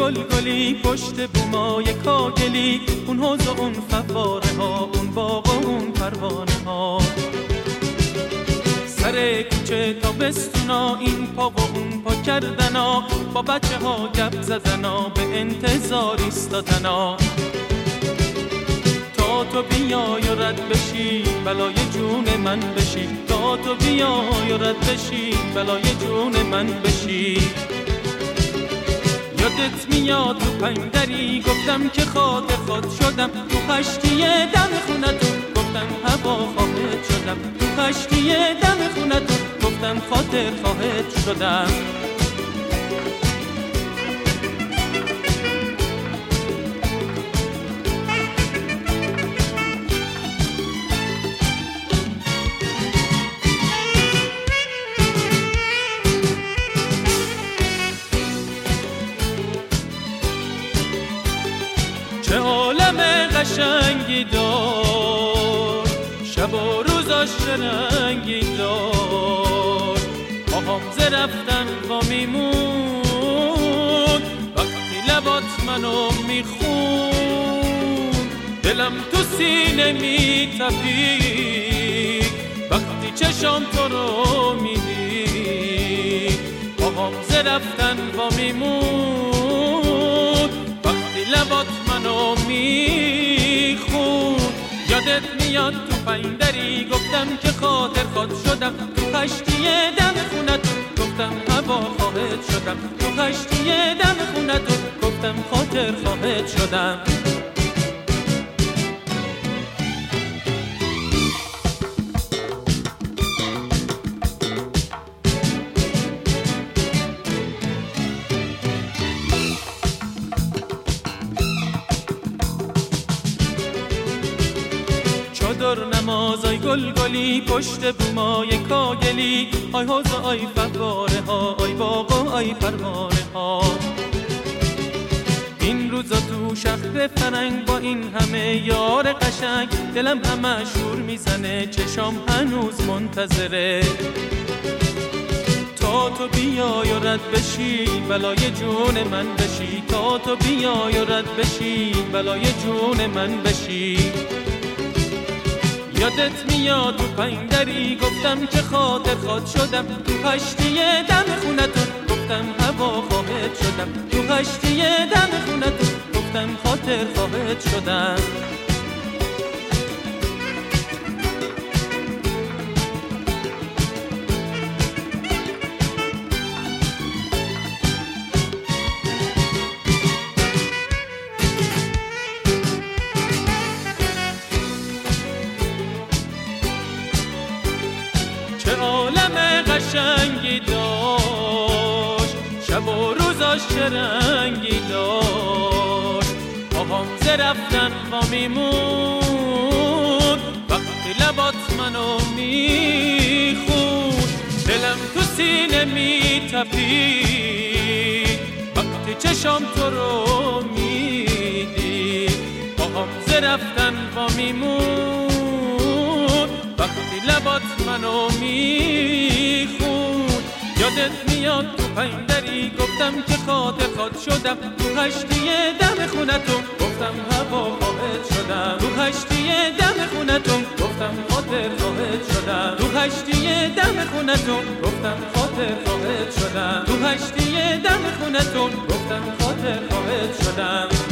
گلی پشت بومای کاگلی، اون حوض و اون فواره ها، اون باغ و اون پروانه ها، سر کوچه تابستونا، این پا و اون پا کردنا، با بچه ها گپ زدنا، به انتظار ایستادنا تا تو بیای و رد بشی بلای جون من بشی، تا تو بیای و رد بشی بلای جون من بشی. یادت میاد تو پنجری گفتم که خاطر شدم، تو خشتی دم خونتون گفتم هوا خواهد شدم، تو خشتی دم خونتون گفتم خاطر خواهد شدم. چه عالم قشنگی دار، شب و روزاش رنگی دار، پاهام ز رفتن وا میمون، وقتی لبات منو میخون، دلم تو سینه میتپید وقتی چشام تو رو میدید، پاهام ز رفتن وا میمون، وقتی لبات منو میخون. یادت میاد تو پایندری گفتم که خاطر خود شدم، تو خشتی دم خونتون گفتم هوا خواهد شدم، تو خشتی دم خونتون گفتم خاطر خواهد شدم. چادر نمازای گلی پشت بومای کاگلی، آی حوض و آی فواره ها، آی باغ و آی پروانه ها، این روزا تو شهر فرنگ با این همه یار قشنگ، دلم همه شور میزنه چشام هنوز منتظره تا تو بیای و رد بشی بلای جون من بشی، تا تو بیای و رد بشی بلای جون من بشی. یادت میاد تو پایندری گفتم که خاطر خود شدم، تو خشتی دم خونتون گفتم هوا خواهد شدم، تو خشتی دم خونتون گفتم خاطر خواهد شدم. چه عالم قشنگی داشت، شب و روزاش چه رنگی داشت، پاهام ز رفتن وا میمون، وقتی لبات منو میخون، دلم تو سینه میتپید وقتی چشام تو رو میدید، پاهام ز رفتن وا میمون، وقتی لبات منو میخون. یادت میاد تو پایندری گفتم که خاطر خود شدم، تو خشتی دم خونتون گفتم هوا خواهد شدم، تو خشتی دم خونتون گفتم خاطر خواهد شدم، تو خشتی دم خونتون گفتم خاطر خواهد شدم، تو خشتی دم خونتون گفتم خاطر خواهد شدم.